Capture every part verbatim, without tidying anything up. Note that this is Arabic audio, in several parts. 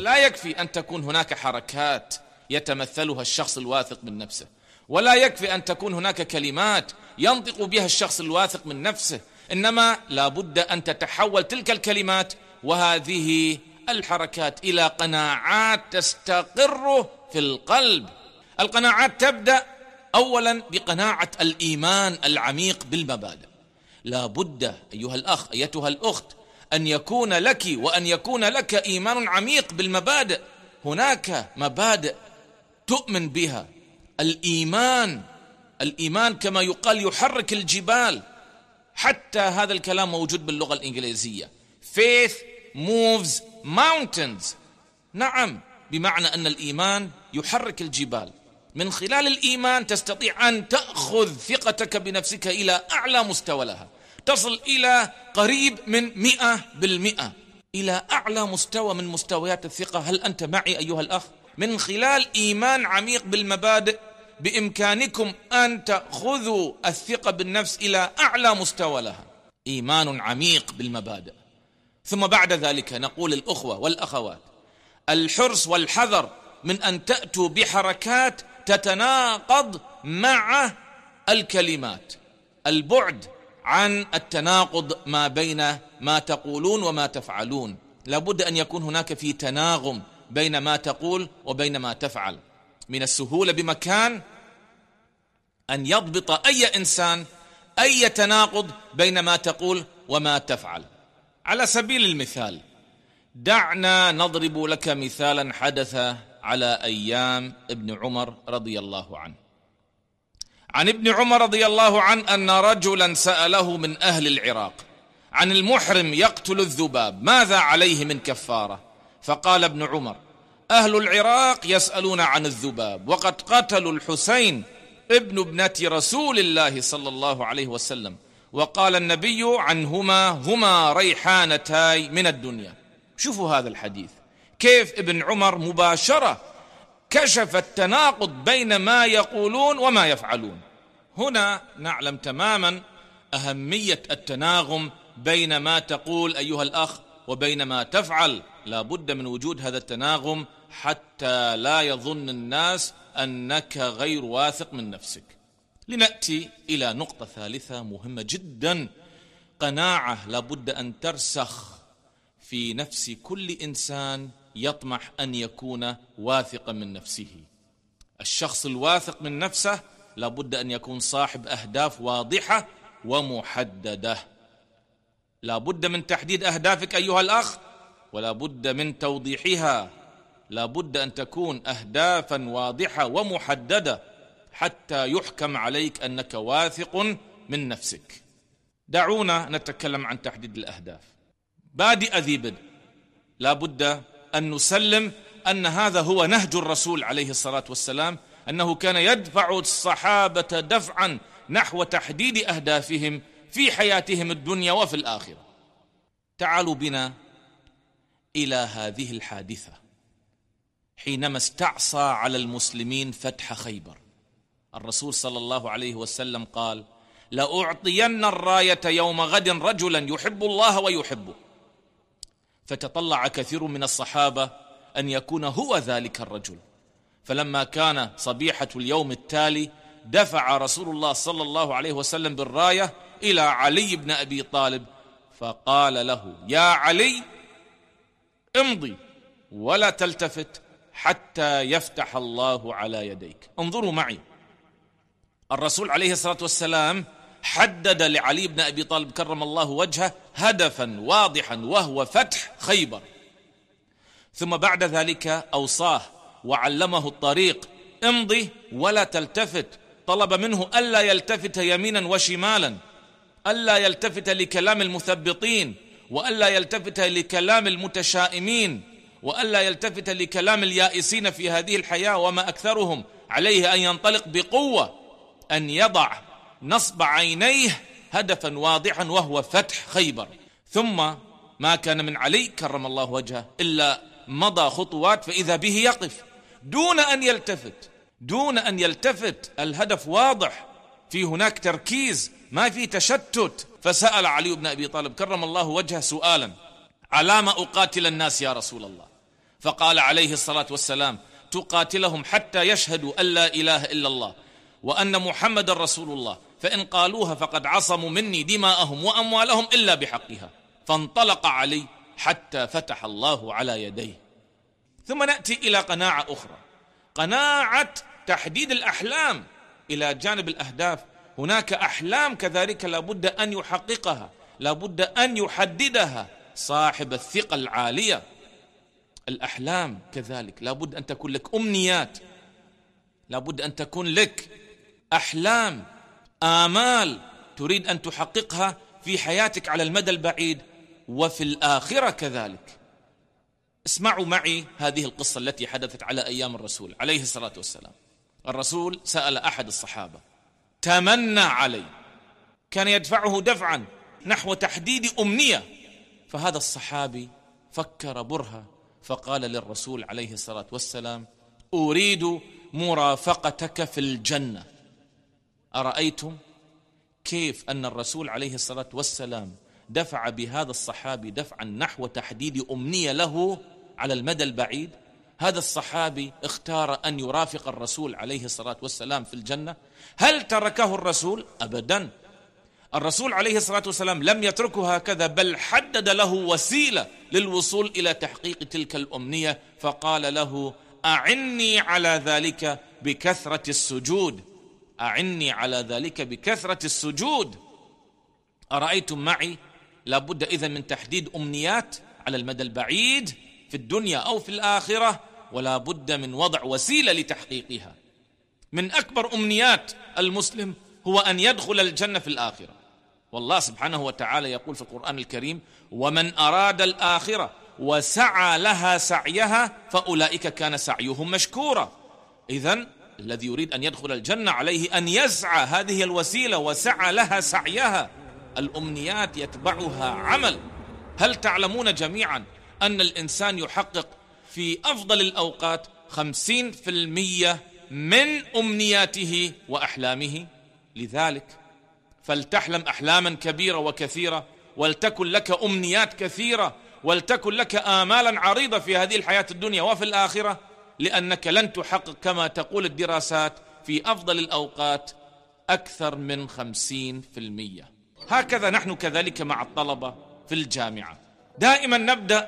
لا يكفي أن تكون هناك حركات يتمثلها الشخص الواثق من نفسه، ولا يكفي أن تكون هناك كلمات ينطق بها الشخص الواثق من نفسه، إنما لا بد أن تتحول تلك الكلمات وهذه الحركات إلى قناعات تستقر في القلب. القناعات تبدأ أولا بقناعة الإيمان العميق بالمبادئ. لا بد أيها الأخ أيتها الأخت أن يكون لك وأن يكون لك إيمان عميق بالمبادئ. هناك مبادئ تؤمن بها. الإيمان الإيمان كما يقال يحرك الجبال، حتى هذا الكلام موجود باللغة الإنجليزية. Faith moves mountains. نعم، بمعنى أن الإيمان يحرك الجبال. من خلال الإيمان تستطيع أن تأخذ ثقتك بنفسك إلى أعلى مستوى لها، تصل إلى قريب من مئة بالمئة، إلى أعلى مستوى من مستويات الثقة. هل أنت معي أيها الأخ؟ من خلال إيمان عميق بالمبادئ بإمكانكم أن تأخذوا الثقة بالنفس إلى أعلى مستوى لها. إيمان عميق بالمبادئ. ثم بعد ذلك نقول الأخوة والأخوات الحرص والحذر من أن تأتوا بحركات تتناقض مع الكلمات. البعد عن التناقض ما بين ما تقولون وما تفعلون. لابد أن يكون هناك في تناغم بين ما تقول وبين ما تفعل. من السهولة بمكان أن يضبط أي إنسان أي تناقض بين ما تقول وما تفعل. على سبيل المثال، دعنا نضرب لك مثالا حدث على أيام ابن عمر رضي الله عنه. عن ابن عمر رضي الله عنه أن رجلا سأله من أهل العراق عن المحرم يقتل الذباب ماذا عليه من كفارة؟ فقال ابن عمر: أهل العراق يسألون عن الذباب وقد قتلوا الحسين ابن ابنة رسول الله صلى الله عليه وسلم، وقال النبي عنهما هما ريحانتاي من الدنيا. شوفوا هذا الحديث كيف ابن عمر مباشرة كشف التناقض بين ما يقولون وما يفعلون. هنا نعلم تماما أهمية التناغم بين ما تقول أيها الأخ وبين ما تفعل. لا بد من وجود هذا التناغم حتى لا يظن الناس أنك غير واثق من نفسك. لنأتي إلى نقطة ثالثة مهمة جدا. قناعة لا بد أن ترسخ في نفس كل إنسان يطمح أن يكون واثقا من نفسه. الشخص الواثق من نفسه لا بد أن يكون صاحب أهداف واضحة ومحددة. لا بد من تحديد أهدافك أيها الأخ، ولا بد من توضيحها. لا بد أن تكون أهدافا واضحة ومحددة حتى يحكم عليك أنك واثق من نفسك. دعونا نتكلم عن تحديد الأهداف. بادئ ذي بدء، لا بد أن نسلم أن هذا هو نهج الرسول عليه الصلاة والسلام، أنه كان يدفع الصحابة دفعا نحو تحديد أهدافهم في حياتهم الدنيا وفي الآخرة. تعالوا بنا إلى هذه الحادثة حينما استعصى على المسلمين فتح خيبر. الرسول صلى الله عليه وسلم قال: لأعطين الراية يوم غد رجلا يحب الله ويحبه. فتطلع كثير من الصحابة أن يكون هو ذلك الرجل. فلما كان صبيحة اليوم التالي دفع رسول الله صلى الله عليه وسلم بالراية إلى علي بن أبي طالب فقال له: يا علي امضي ولا تلتفت حتى يفتح الله على يديك. انظروا معي، الرسول عليه الصلاة والسلام حدد لعلي بن أبي طالب كرم الله وجهه هدفا واضحا وهو فتح خيبر. ثم بعد ذلك أوصاه وعلمه الطريق: امضي ولا تلتفت. طلب منه ألا يلتفت يمينا وشمالا، ألا يلتفت لكلام المثبطين، وألا يلتفت لكلام المتشائمين، وألا يلتفت لكلام اليائسين في هذه الحياة وما أكثرهم. عليه أن ينطلق بقوة، أن يضع نصب عينيه هدفا واضحا وهو فتح خيبر. ثم ما كان من علي كرم الله وجهه إلا مضى خطوات فإذا به يقف دون أن يلتفت، دون أن يلتفت. الهدف واضح، في هناك تركيز، ما في تشتت. فسأل علي بن أبي طالب كرم الله وجهه سؤالا: علام أقاتل الناس يا رسول الله؟ فقال عليه الصلاة والسلام: تقاتلهم حتى يشهدوا أن لا إله إلا الله وأن محمد رسول الله، فإن قالوها فقد عصموا مني دماءهم وأموالهم إلا بحقها. فانطلق علي حتى فتح الله على يديه. ثم نأتي إلى قناعة أخرى، قناعة تحديد الأحلام إلى جانب الأهداف. هناك أحلام كذلك لابد أن يحققها، لابد أن يحددها صاحب الثقة العالية. الأحلام كذلك لابد أن تكون لك أمنيات، لابد أن تكون لك أحلام، آمال تريد أن تحققها في حياتك على المدى البعيد وفي الآخرة كذلك. اسمعوا معي هذه القصة التي حدثت على أيام الرسول عليه الصلاة والسلام. الرسول سأل أحد الصحابة، تمنى عليه، كان يدفعه دفعا نحو تحديد أمنية. فهذا الصحابي فكر برهة فقال للرسول عليه الصلاة والسلام: أريد مرافقتك في الجنة. أرأيتم كيف أن الرسول عليه الصلاة والسلام دفع بهذا الصحابي دفعا نحو تحديد أمنية له على المدى البعيد؟ هذا الصحابي اختار أن يرافق الرسول عليه الصلاة والسلام في الجنة. هل تركه الرسول؟ أبدا. الرسول عليه الصلاة والسلام لم يتركه هكذا، بل حدد له وسيلة للوصول إلى تحقيق تلك الأمنية، فقال له: أعني على ذلك بكثرة السجود، أعني على ذلك بكثرة السجود. أرأيتم معي؟ لابد إذن من تحديد أمنيات على المدى البعيد في الدنيا أو في الآخرة، ولا بد من وضع وسيلة لتحقيقها. من أكبر أمنيات المسلم هو أن يدخل الجنة في الآخرة، والله سبحانه وتعالى يقول في القرآن الكريم: ومن أراد الآخرة وسعى لها سعيها فأولئك كان سعيهم مشكورا. إذن الذي يريد أن يدخل الجنة عليه أن يسعى، هذه الوسيلة، وسعى لها سعيها. الأمنيات يتبعها عمل. هل تعلمون جميعا أن الإنسان يحقق في أفضل الأوقات خمسين في المية من أمنياته وأحلامه؟ لذلك فلتحلم أحلاما كبيرة وكثيرة، ولتكن لك أمنيات كثيرة، ولتكن لك آمالا عريضة في هذه الحياة الدنيا وفي الآخرة، لأنك لن تحقق كما تقول الدراسات في أفضل الأوقات أكثر من خمسين في المية. هكذا نحن كذلك مع الطلبة في الجامعة، دائما نبدأ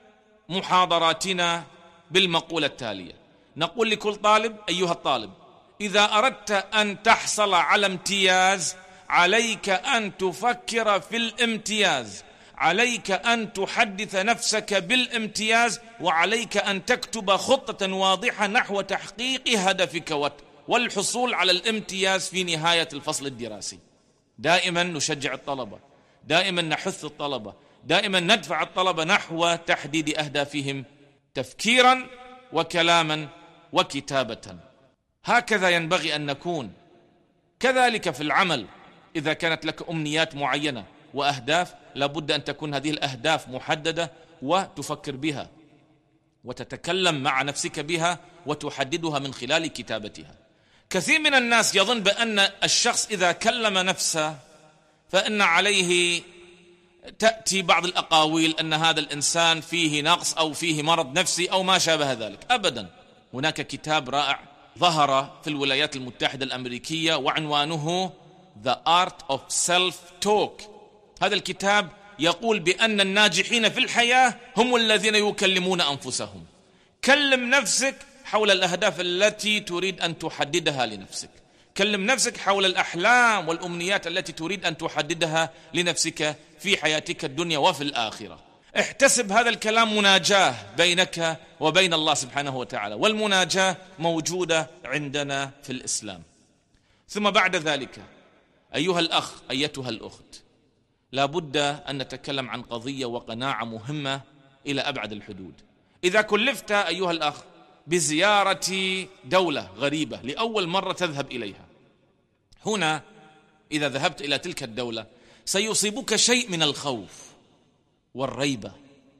محاضراتنا بالمقولة التالية: نقول لكل طالب: أيها الطالب، إذا أردت أن تحصل على امتياز عليك أن تفكر في الامتياز، عليك أن تحدث نفسك بالامتياز، وعليك أن تكتب خطة واضحة نحو تحقيق هدفك والحصول على الامتياز في نهاية الفصل الدراسي. دائما نشجع الطلبة، دائما نحث الطلبة، دائما ندفع الطلبة نحو تحديد أهدافهم تفكيرا وكلاما وكتابة. هكذا ينبغي أن نكون. كذلك في العمل، إذا كانت لك أمنيات معينة وأهداف، لابد أن تكون هذه الأهداف محددة وتفكر بها وتتكلم مع نفسك بها وتحددها من خلال كتابتها. كثير من الناس يظن بأن الشخص إذا كلم نفسه فإن عليه تأتي بعض الأقاويل أن هذا الإنسان فيه نقص أو فيه مرض نفسي أو ما شابه ذلك. أبدا. هناك كتاب رائع ظهر في الولايات المتحدة الأمريكية وعنوانه The Art of Self-Talk. هذا الكتاب يقول بأن الناجحين في الحياة هم الذين يكلمون أنفسهم. كلم نفسك حول الأهداف التي تريد أن تحددها لنفسك، كلم نفسك حول الأحلام والأمنيات التي تريد أن تحددها لنفسك في حياتك الدنيا وفي الآخرة. احتسب هذا الكلام مناجاة بينك وبين الله سبحانه وتعالى، والمناجاة موجودة عندنا في الإسلام. ثم بعد ذلك أيها الأخ، أيتها الأخت، لابد أن نتكلم عن قضية وقناعة مهمة إلى أبعد الحدود. إذا كلفت أيها الأخ بزيارة دولة غريبة لأول مرة تذهب إليها، هنا إذا ذهبت إلى تلك الدولة سيصيبك شيء من الخوف والريبة.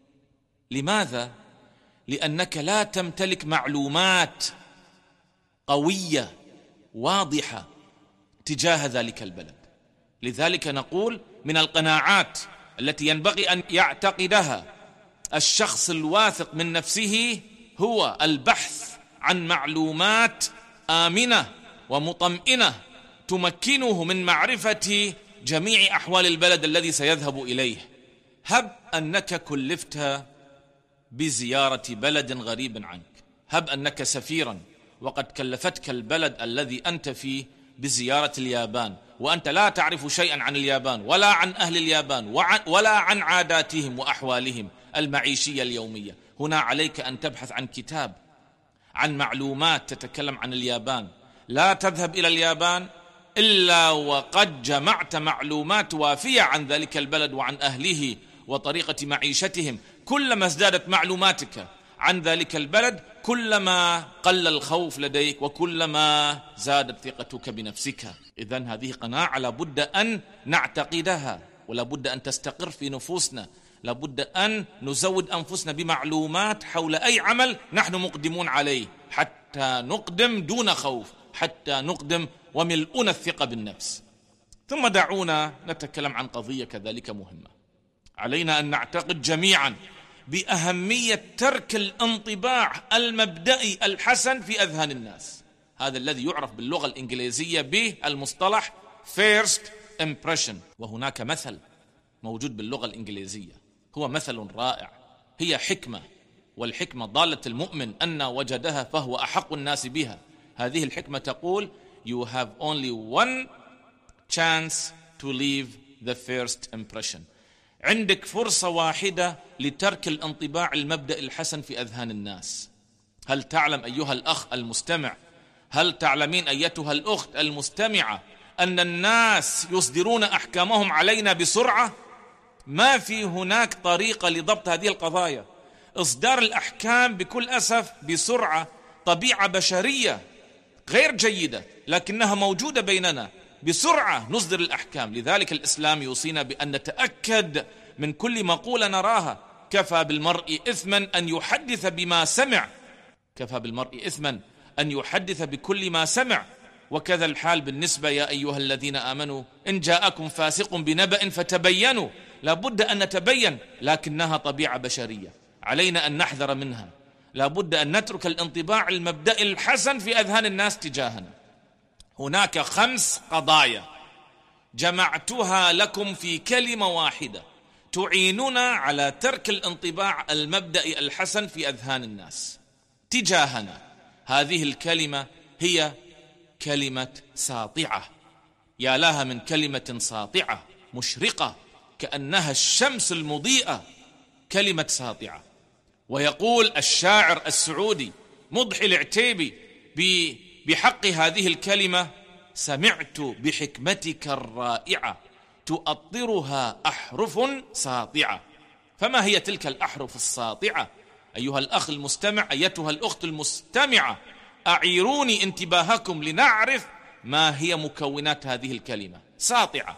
لماذا؟ لأنك لا تمتلك معلومات قوية واضحة تجاه ذلك البلد. لذلك نقول من القناعات التي ينبغي أن يعتقدها الشخص الواثق من نفسه هو البحث عن معلومات آمنة ومطمئنة تمكنه من معرفة جميع أحوال البلد الذي سيذهب إليه. هب أنك كلفت بزيارة بلد غريب عنك، هب أنك سفيرا وقد كلفتك البلد الذي أنت فيه بزيارة اليابان، وأنت لا تعرف شيئا عن اليابان ولا عن أهل اليابان ولا عن عاداتهم وأحوالهم المعيشية اليومية. هنا عليك أن تبحث عن كتاب، عن معلومات تتكلم عن اليابان. لا تذهب إلى اليابان إلا وقد جمعت معلومات وافية عن ذلك البلد وعن أهله وطريقة معيشتهم. كلما ازدادت معلوماتك عن ذلك البلد كلما قل الخوف لديك وكلما زادت ثقتك بنفسك. إذن هذه قناعة لابد أن نعتقدها ولابد أن تستقر في نفوسنا. لابد أن نزود أنفسنا بمعلومات حول أي عمل نحن مقدمون عليه حتى نقدم دون خوف، حتى نقدم وملؤنا الثقة بالنفس. ثم دعونا نتكلم عن قضية كذلك مهمة. علينا أن نعتقد جميعا بأهمية ترك الانطباع المبدئي الحسن في أذهان الناس، هذا الذي يعرف باللغة الإنجليزية بالمصطلح first impression. وهناك مثل موجود باللغة الإنجليزية هو مثل رائع، هي حكمة، والحكمة ضالة المؤمن أن وجدها فهو أحق الناس بها. هذه الحكمة تقول You have only one chance to leave the first impression. عندك فرصة واحدة لترك الانطباع المبدئي الحسن في أذهان الناس. هل تعلم أيها الأخ المستمع، هل تعلمين أيتها الأخت المستمعة أن الناس يصدرون أحكامهم علينا بسرعة؟ ما في هناك طريقة لضبط هذه القضايا. إصدار الأحكام بكل أسف بسرعة طبيعة بشرية غير جيدة لكنها موجودة بيننا. بسرعة نصدر الأحكام. لذلك الإسلام يوصينا بأن نتأكد من كل مقولة نراها. كفى بالمرء إثما أن يحدث بما سمع، كفى بالمرء إثما أن يحدث بكل ما سمع. وكذا الحال بالنسبة يا أيها الذين آمنوا إن جاءكم فاسق بنبأ فتبينوا. لابد أن نتبين، لكنها طبيعة بشرية علينا أن نحذر منها. لابد أن نترك الانطباع المبدئي الحسن في أذهان الناس تجاهنا. هناك خمس قضايا جمعتها لكم في كلمة واحدة تعيننا على ترك الانطباع المبدئي الحسن في أذهان الناس تجاهنا. هذه الكلمة هي كلمة ساطعة. يا لها من كلمة ساطعة مشرقة كأنها الشمس المضيئة، كلمة ساطعة. ويقول الشاعر السعودي مضحي العتيبي بحق هذه الكلمة: سمعت بحكمتك الرائعة تؤطرها أحرف ساطعة. فما هي تلك الأحرف الساطعة؟ أيها الأخ المستمع، أيتها الأخت المستمعة، أعيروني انتباهكم لنعرف ما هي مكونات هذه الكلمة. ساطعة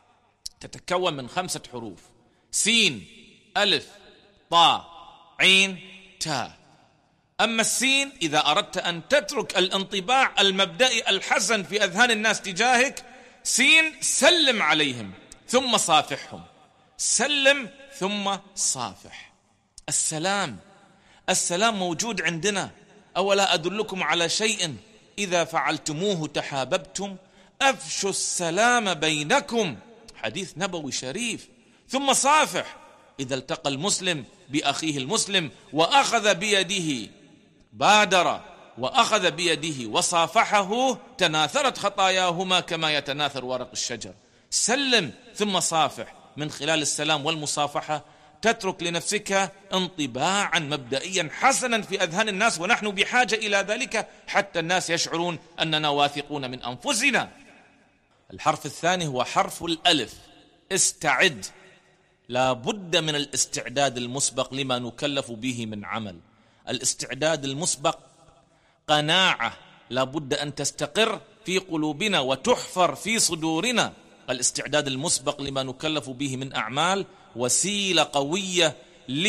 تتكون من خمسة حروف: سين، ألف، طاء، عين، تاء. أما السين إذا أردت أن تترك الانطباع المبدئي الحسن في أذهان الناس تجاهك، سين سلم عليهم ثم صافحهم، سلم ثم صافح. السلام، السلام موجود عندنا. أولا أدلكم على شيء إذا فعلتموه تحاببتم أفشوا السلام بينكم، حديث نبوي شريف. ثم صافح، إذا التقى المسلم بأخيه المسلم وأخذ بيده، بادر وأخذ بيده وصافحه، تناثرت خطاياهما كما يتناثر ورق الشجر. سلم ثم صافح. من خلال السلام والمصافحة تترك لنفسك انطباعا مبدئيا حسنا في أذهان الناس، ونحن بحاجة إلى ذلك حتى الناس يشعرون أننا واثقون من أنفسنا. الحرف الثاني هو حرف الألف. استعد. لا بد من الاستعداد المسبق لما نكلف به من عمل. الاستعداد المسبق قناعة لا بد أن تستقر في قلوبنا وتحفر في صدورنا. الاستعداد المسبق لما نكلف به من أعمال وسيلة قوية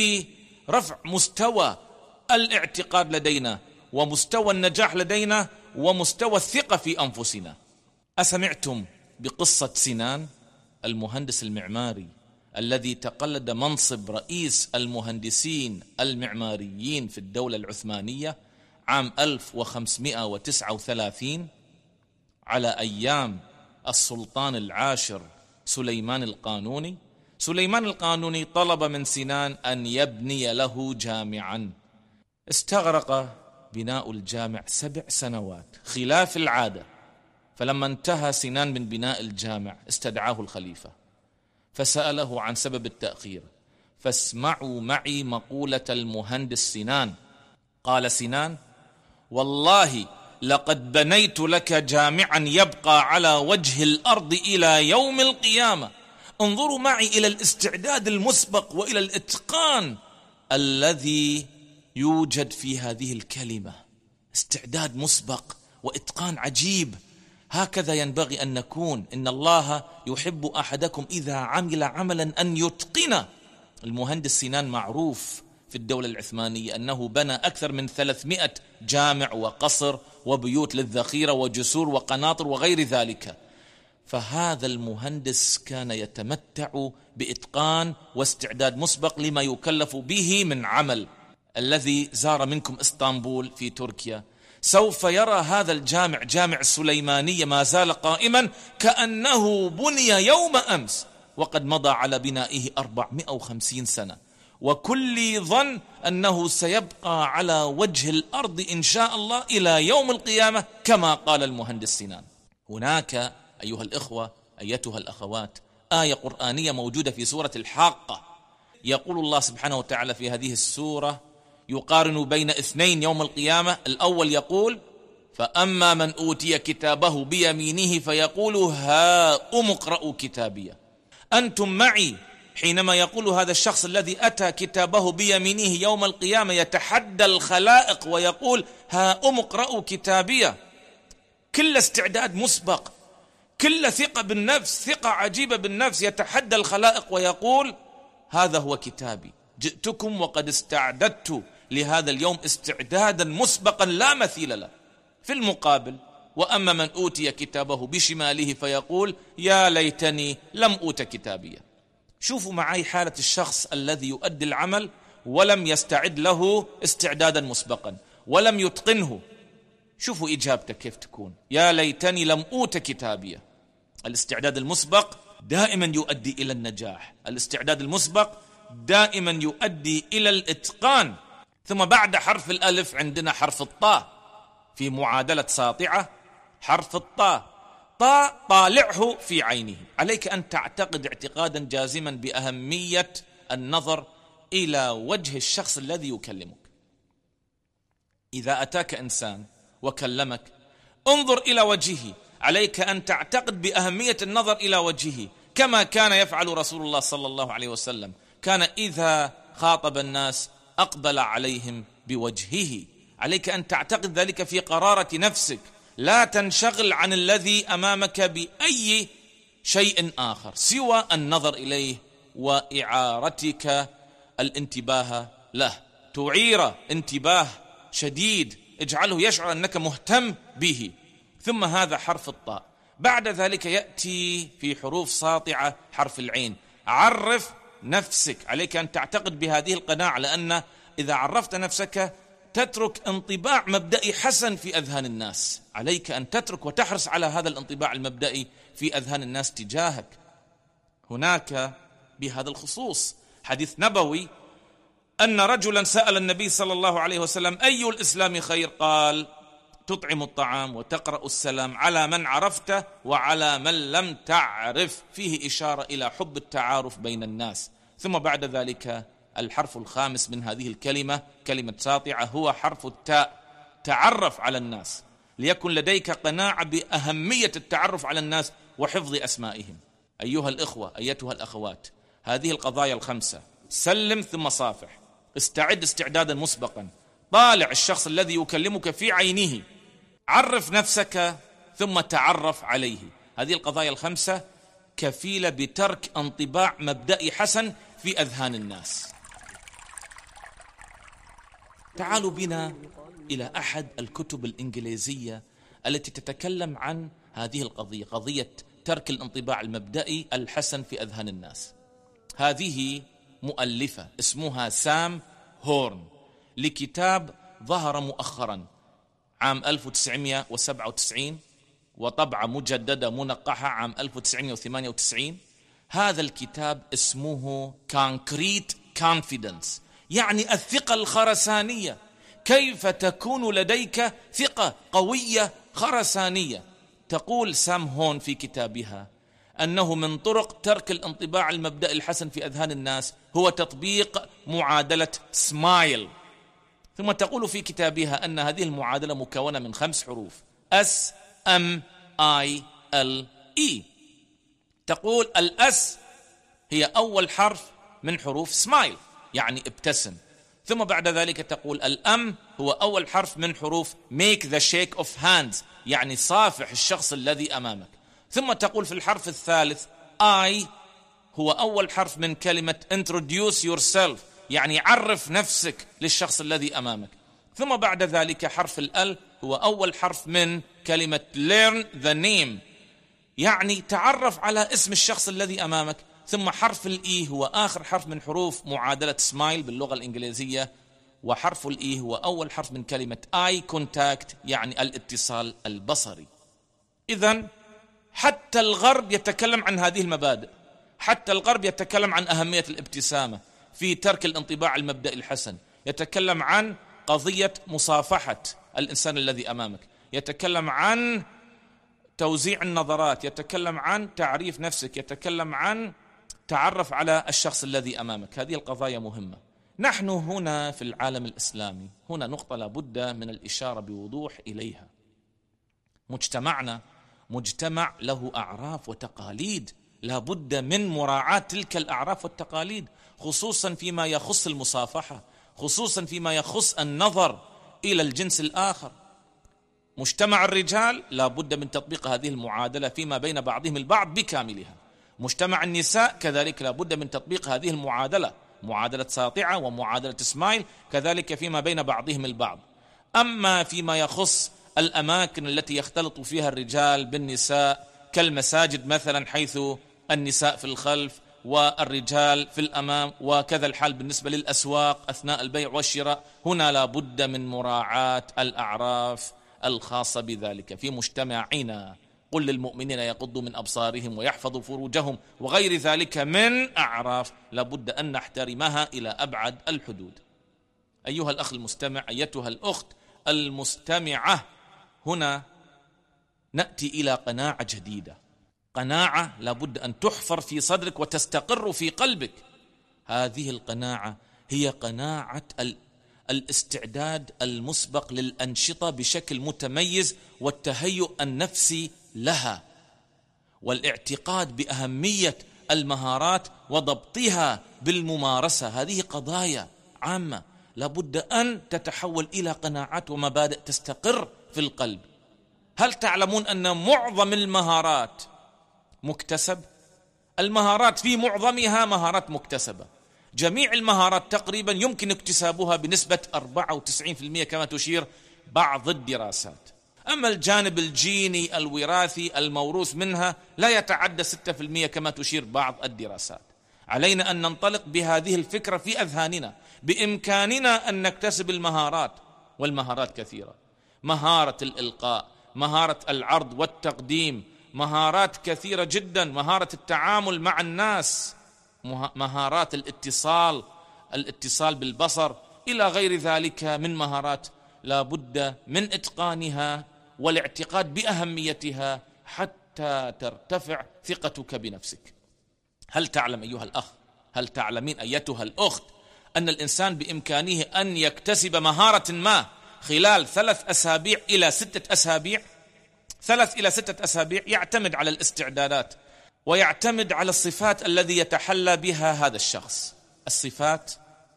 لرفع مستوى الاعتقاد لدينا ومستوى النجاح لدينا ومستوى الثقة في أنفسنا. أسمعتم بقصة سنان المهندس المعماري الذي تقلد منصب رئيس المهندسين المعماريين في الدولة العثمانية عام ألف وخمسمائة وتسعة وثلاثين على أيام السلطان العاشر سليمان القانوني. سليمان القانوني طلب من سنان أن يبني له جامعا. استغرق بناء الجامع سبع سنوات خلاف العادة. فلما انتهى سنان من بناء الجامع استدعاه الخليفة فسأله عن سبب التأخير، فاسمعوا معي مقولة المهندس سنان. قال سنان: والله لقد بنيت لك جامعا يبقى على وجه الأرض إلى يوم القيامة. انظروا معي إلى الاستعداد المسبق وإلى الإتقان الذي يوجد في هذه الكلمة. استعداد مسبق وإتقان عجيب. هكذا ينبغي أن نكون. إن الله يحب أحدكم إذا عمل عملا أن يتقن. المهندس سنان معروف في الدولة العثمانية أنه بنى أكثر من ثلاثمائة جامع وقصر وبيوت للذخيرة وجسور وقناطر وغير ذلك. فهذا المهندس كان يتمتع بإتقان واستعداد مسبق لما يكلف به من عمل. الذي زار منكم اسطنبول في تركيا سوف يرى هذا الجامع، جامع السليمانية، ما زال قائما كأنه بني يوم أمس، وقد مضى على بنائه أربعمائة وخمسين سنة، وكل ظن أنه سيبقى على وجه الأرض إن شاء الله إلى يوم القيامة كما قال المهندس سنان. هناك أيها الإخوة أيتها الأخوات آية قرآنية موجودة في سورة الحاقة. يقول الله سبحانه وتعالى في هذه السورة يقارن بين اثنين يوم القيامة. الأول يقول: فأما من أوتي كتابه بيمينه فيقول هاؤم اقرءوا كتابيه. أنتم معي حينما يقول هذا الشخص الذي أتى كتابه بيمينه يوم القيامة يتحدى الخلائق ويقول هاؤم اقرءوا كتابيه. كل استعداد مسبق، كل ثقة بالنفس، ثقة عجيبة بالنفس، يتحدى الخلائق ويقول هذا هو كتابي، جئتكم وقد استعددت لهذا اليوم استعدادا مسبقا لا مثيل له. في المقابل: وأما من أوتي كتابه بشماله فيقول يا ليتني لم أوت كتابيه. شوفوا معي حالة الشخص الذي يؤدي العمل ولم يستعد له استعدادا مسبقا ولم يتقنه. شوفوا إجابته كيف تكون: يا ليتني لم أوت كتابيه. الاستعداد المسبق دائما يؤدي إلى النجاح، الاستعداد المسبق دائما يؤدي إلى الإتقان. ثم بعد حرف الألف عندنا حرف الطاء في معادلة ساطعة. حرف الطاء، طاء طالعه في عينه. عليك أن تعتقد اعتقادا جازما بأهمية النظر إلى وجه الشخص الذي يكلمك. إذا أتاك إنسان وكلمك انظر إلى وجهه. عليك أن تعتقد بأهمية النظر إلى وجهه، كما كان يفعل رسول الله صلى الله عليه وسلم. كان إذا خاطب الناس أقبل عليهم بوجهه. عليك أن تعتقد ذلك في قرارة نفسك. لا تنشغل عن الذي أمامك بأي شيء آخر سوى النظر إليه وإعارتك الانتباه له. تعير انتباه شديد، اجعله يشعر أنك مهتم به. ثم هذا حرف الطاء. بعد ذلك يأتي في حروف ساطعة حرف العين. عرف نفسك. عليك أن تعتقد بهذه القناعة، لأن إذا عرفت نفسك تترك انطباع مبدئي حسن في أذهان الناس. عليك أن تترك وتحرص على هذا الانطباع المبدئي في أذهان الناس تجاهك. هناك بهذا الخصوص حديث نبوي أن رجلا سأل النبي صلى الله عليه وسلم أي الإسلام خير؟ قال تطعم الطعام وتقرأ السلام على من عرفته وعلى من لم تعرف. فيه إشارة إلى حب التعارف بين الناس. ثم بعد ذلك الحرف الخامس من هذه الكلمة، كلمة ساطعة، هو حرف التاء. تعرف على الناس، ليكن لديك قناعة بأهمية التعرف على الناس وحفظ أسمائهم. أيها الإخوة أيتها الأخوات، هذه القضايا الخمسة: سلم ثم صافح، استعد استعدادا مسبقا، طالع الشخص الذي يكلمك في عينه، عرف نفسك ثم تعرف عليه. هذه القضايا الخمسة كفيلة بترك انطباع مبدئي حسن في أذهان الناس. تعالوا بنا إلى أحد الكتب الإنجليزية التي تتكلم عن هذه القضية، قضية ترك الانطباع المبدئي الحسن في أذهان الناس. هذه مؤلفة اسمها سام هورن لكتاب ظهر مؤخرا عام ألف وتسعمائة وسبعة وتسعين وطبعة مجددة منقحة عام ألف وتسعمائة وثمانية وتسعين. هذا الكتاب اسمه Concrete Confidence، يعني الثقة الخرسانية. كيف تكون لديك ثقة قوية خرسانية؟ تقول سام هون في كتابها أنه من طرق ترك الانطباع المبدئي الحسن في أذهان الناس هو تطبيق معادلة سمايل. ثم تقول في كتابها أن هذه المعادلة مكونة من خمس حروف S M I L E. تقول الأس هي أول حرف من حروف سمايل يعني ابتسم، ثم بعد ذلك تقول الأم هو أول حرف من حروف make the shake of hands يعني صافح الشخص الذي أمامك، ثم تقول في الحرف الثالث I هو أول حرف من كلمة introduce yourself يعني عرف نفسك للشخص الذي أمامك، ثم بعد ذلك حرف الأل هو أول حرف من كلمة learn the name يعني تعرف على اسم الشخص الذي أمامك، ثم حرف الإي هو آخر حرف من حروف معادلة سمايل باللغة الإنجليزية، وحرف الإي هو أول حرف من كلمة eye contact يعني الاتصال البصري. إذن حتى الغرب يتكلم عن هذه المبادئ، حتى الغرب يتكلم عن أهمية الابتسامة في ترك الانطباع المبدئي الحسن، يتكلم عن قضية مصافحة الإنسان الذي أمامك، يتكلم عن توزيع النظرات، يتكلم عن تعريف نفسك، يتكلم عن تعرف على الشخص الذي أمامك. هذه القضايا مهمة. نحن هنا في العالم الإسلامي هنا نقطة لابد من الإشارة بوضوح إليها. مجتمعنا مجتمع له أعراف وتقاليد، لابد من مراعاة تلك الأعراف والتقاليد، خصوصا فيما يخص المصافحة، خصوصا فيما يخص النظر إلى الجنس الآخر. مجتمع الرجال لابد من تطبيق هذه المعادلة فيما بين بعضهم البعض بكاملها. مجتمع النساء كذلك لابد من تطبيق هذه المعادلة، معادلة ساطعة ومعادلة سمايل كذلك فيما بين بعضهم البعض. أما فيما يخص الأماكن التي يختلط فيها الرجال بالنساء كالمساجد مثلا، حيث النساء في الخلف والرجال في الأمام، وكذا الحال بالنسبة للأسواق أثناء البيع والشراء، هنا لابد من مراعاة الأعراف الخاصة بذلك. في مجتمعنا قل للمؤمنين يغضوا من أبصارهم ويحفظوا فروجهم وغير ذلك من أعراف لابد أن نحترمها إلى أبعد الحدود. أيها الأخ المستمع، أيتها الأخت المستمعة، هنا نأتي إلى قناعة جديدة، قناعة لابد أن تحفر في صدرك وتستقر في قلبك. هذه القناعة هي قناعة الاستعداد المسبق للأنشطة بشكل متميز والتهيؤ النفسي لها، والاعتقاد بأهمية المهارات وضبطها بالممارسة. هذه قضايا عامة لابد أن تتحول إلى قناعات ومبادئ تستقر في القلب. هل تعلمون أن معظم المهارات مكتسب؟ المهارات في معظمها مهارات مكتسبة. جميع المهارات تقريبا يمكن اكتسابها بنسبة أربعة وتسعين بالمئة كما تشير بعض الدراسات. أما الجانب الجيني الوراثي الموروث منها لا يتعدى ستة بالمئة كما تشير بعض الدراسات. علينا أن ننطلق بهذه الفكرة في أذهاننا. بإمكاننا أن نكتسب المهارات، والمهارات كثيرة: مهارة الإلقاء، مهارة العرض والتقديم، مهارات كثيرة جدا، مهارة التعامل مع الناس، مهارات الاتصال الاتصال بالبصر، إلى غير ذلك من مهارات لا بد من إتقانها والاعتقاد بأهميتها حتى ترتفع ثقتك بنفسك. هل تعلم أيها الأخ، هل تعلمين أيتها الأخت، أن الإنسان بإمكانه أن يكتسب مهارة ما خلال ثلاث أسابيع إلى ستة أسابيع؟ ثلاث إلى ستة أسابيع يعتمد على الاستعدادات ويعتمد على الصفات الذي يتحلى بها هذا الشخص، الصفات،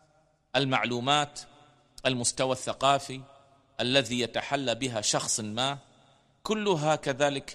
المعلومات، المستوى الثقافي الذي يتحلى بها شخص ما، كلها كذلك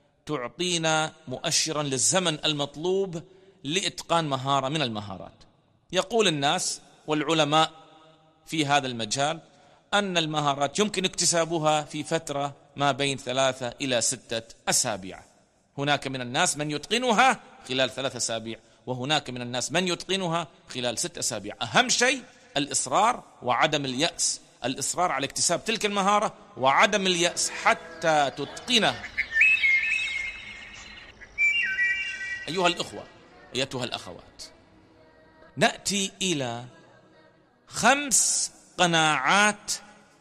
تعطينا مؤشرا للزمن المطلوب لإتقان مهارة من المهارات. يقول الناس والعلماء في هذا المجال أن المهارات يمكن اكتسابها في فترة ما بين ثلاثة إلى ستة أسابيع. هناك من الناس من يتقنها خلال ثلاثة أسابيع، وهناك من الناس من يتقنها خلال ست أسابيع. أهم شيء الإصرار وعدم اليأس، الإصرار على اكتساب تلك المهارة وعدم اليأس حتى تتقنها. أيها الإخوة، أيتها الأخوات، نأتي إلى خمس قناعات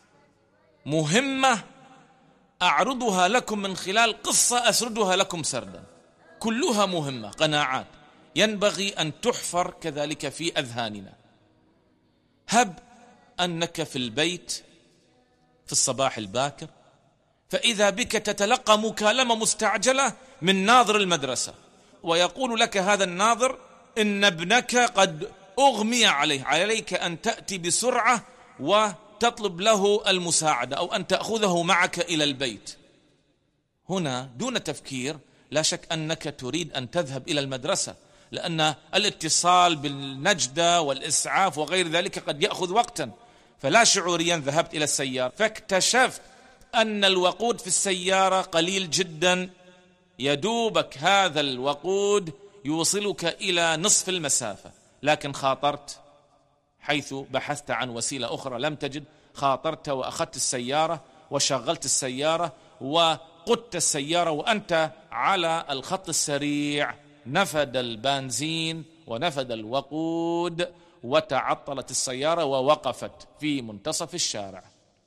مهمة أعرضها لكم من خلال قصة أسردها لكم سردا، كلها مهمة، قناعات ينبغي أن تحفر كذلك في أذهاننا. هب أنك في البيت في الصباح الباكر، فإذا بك تتلقى مكالمة مستعجلة من ناظر المدرسة، ويقول لك هذا الناظر إن ابنك قد أغمي عليه، عليك أن تأتي بسرعة وتطلب له المساعدة أو أن تأخذه معك إلى البيت. هنا دون تفكير لا شك أنك تريد أن تذهب إلى المدرسة، لأن الاتصال بالنجدة والإسعاف وغير ذلك قد يأخذ وقتا، فلا شعوريا ذهبت إلى السيارة، فاكتشفت أن الوقود في السيارة قليل جدا، يدوبك هذا الوقود يوصلك إلى نصف المسافة، لكن خاطرت حيث بحثت عن وسيلة أخرى لم تجد، خاطرت وأخذت السيارة وشغلت السيارة وقدت السيارة وأنت على الخط السريع، نفد البنزين ونفد الوقود وتعطلت السيارة ووقفت في منتصف الشارع.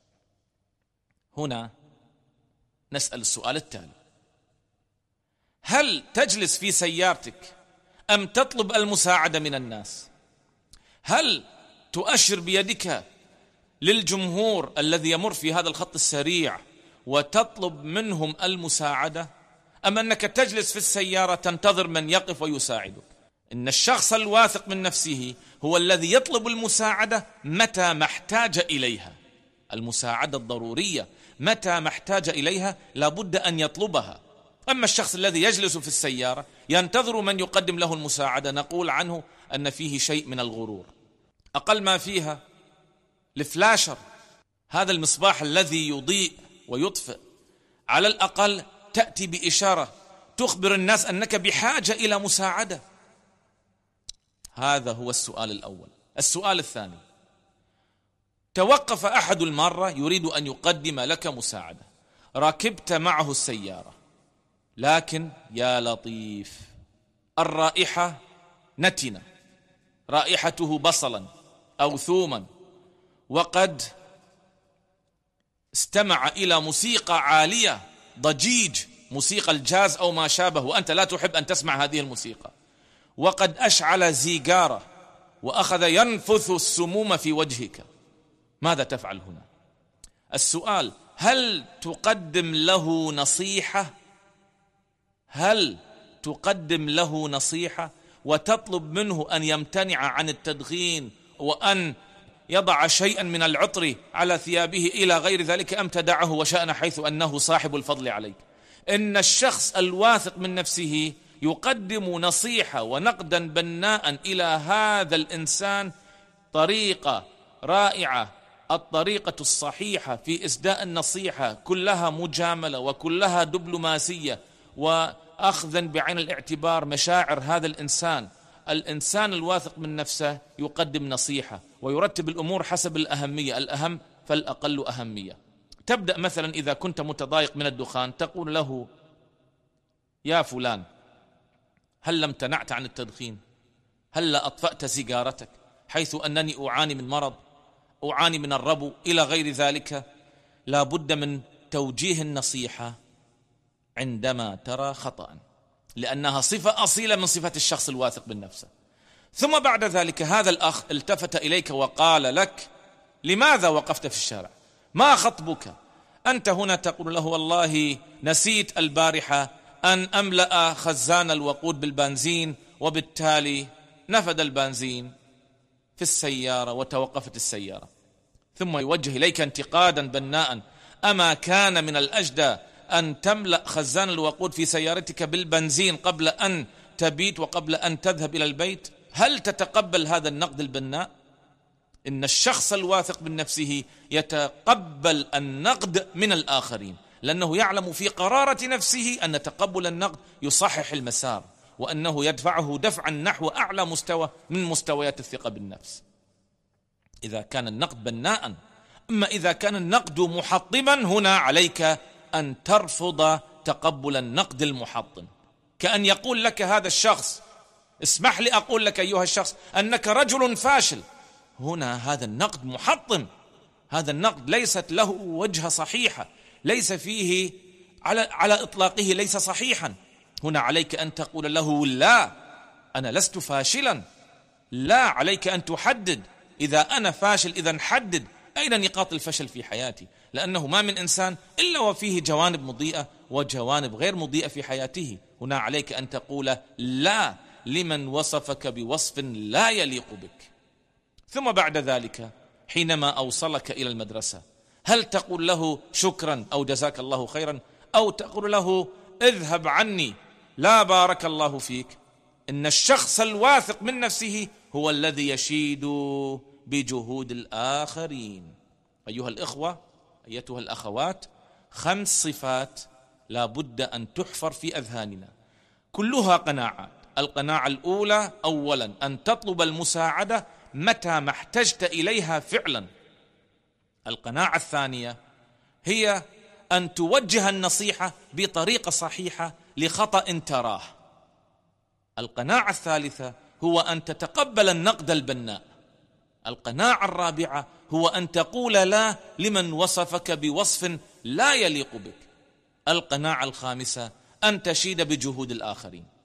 هنا نسأل السؤال التالي: هل تجلس في سيارتك أم تطلب المساعدة من الناس؟ هل تؤشر بيدك للجمهور الذي يمر في هذا الخط السريع وتطلب منهم المساعدة، أم أنك تجلس في السيارة تنتظر من يقف ويساعدك؟ إن الشخص الواثق من نفسه هو الذي يطلب المساعدة متى ما احتاج إليها، المساعدة الضرورية متى ما احتاج إليها لابد أن يطلبها. أما الشخص الذي يجلس في السيارة ينتظر من يقدم له المساعدة، نقول عنه أن فيه شيء من الغرور. أقل ما فيها الفلاشر، هذا المصباح الذي يضيء ويطفئ، على الأقل تأتي بإشارة تخبر الناس أنك بحاجة إلى مساعدة. هذا هو السؤال الأول. السؤال الثاني: توقف أحد المارة يريد أن يقدم لك مساعدة، ركبت معه السيارة، لكن يا لطيف الرائحة نتنة، رائحته بصلا أو ثوما، وقد استمع إلى موسيقى عالية، ضجيج، موسيقى الجاز أو ما شابه، وأنت لا تحب أن تسمع هذه الموسيقى، وقد أشعل زيجارة وأخذ ينفث السموم في وجهك. ماذا تفعل هنا؟ السؤال: هل تقدم له نصيحة؟ هل تقدم له نصيحة وتطلب منه أن يمتنع عن التدخين وأن يضع شيئا من العطر على ثيابه إلى غير ذلك، أم تدعه وشأن حيث أنه صاحب الفضل عليك؟ إن الشخص الواثق من نفسه يقدم نصيحة ونقدا بناء إلى هذا الإنسان، طريقة رائعة، الطريقة الصحيحة في إسداء النصيحة كلها مجاملة وكلها دبلوماسية، وأخذا بعين الاعتبار مشاعر هذا الإنسان. الإنسان الواثق من نفسه يقدم نصيحة ويرتب الأمور حسب الأهمية، الأهم فالأقل أهمية. تبدأ مثلا إذا كنت متضايق من الدخان تقول له: يا فلان، هل امتنعت عن التدخين؟ هل أطفأت سيجارتك؟ حيث أنني أعاني من مرض، أعاني من الربو إلى غير ذلك. لا بد من توجيه النصيحة عندما ترى خطأ، لأنها صفة أصيلة من صفة الشخص الواثق بالنفس. ثم بعد ذلك هذا الأخ التفت إليك وقال لك: لماذا وقفت في الشارع؟ ما خطبك؟ أنت هنا تقول له: والله نسيت البارحة أن أملأ خزان الوقود بالبنزين، وبالتالي نفد البنزين في السيارة وتوقفت السيارة. ثم يوجه إليك انتقادا بناء: أما كان من الأجدى أن تملأ خزان الوقود في سيارتك بالبنزين قبل أن تبيت وقبل أن تذهب إلى البيت؟ هل تتقبل هذا النقد البناء؟ إن الشخص الواثق من نفسه يتقبل النقد من الآخرين، لأنه يعلم في قرارة نفسه أن تقبل النقد يصحح المسار وأنه يدفعه دفعا نحو أعلى مستوى من مستويات الثقة بالنفس، إذا كان النقد بناء. أما إذا كان النقد محطما، هنا عليك أن ترفض تقبل النقد المحطم، كأن يقول لك هذا الشخص، اسمح لي أقول لك أيها الشخص أنك رجل فاشل. هنا هذا النقد محطم، هذا النقد ليست له وجهة صحيحة، ليس فيه على, على إطلاقه ليس صحيحا. هنا عليك أن تقول له لا، أنا لست فاشلا. لا، عليك أن تحدد، إذا أنا فاشل إذا حدد أين نقاط الفشل في حياتي، لأنه ما من إنسان إلا وفيه جوانب مضيئة وجوانب غير مضيئة في حياته. هنا عليك أن تقول لا لمن وصفك بوصف لا يليق بك. ثم بعد ذلك حينما أوصلك إلى المدرسة، هل تقول له شكرا أو جزاك الله خيرا، أو تقول له اذهب عني لا بارك الله فيك؟ إن الشخص الواثق من نفسه هو الذي يشيد بجهود الآخرين. أيها الإخوة، أيتها الأخوات، خمس صفات لا بد أن تحفر في أذهاننا، كلها قناعات. القناعة الأولى أولا أن تطلب المساعدة متى ما احتجت إليها فعلا. القناعة الثانية هي أن توجه النصيحة بطريقة صحيحة لخطأ تراه. القناعة الثالثة هو أن تتقبل النقد البناء. القناعة الرابعة هو أن تقول لا لمن وصفك بوصف لا يليق بك. القناعة الخامسة أن تشيد بجهود الآخرين.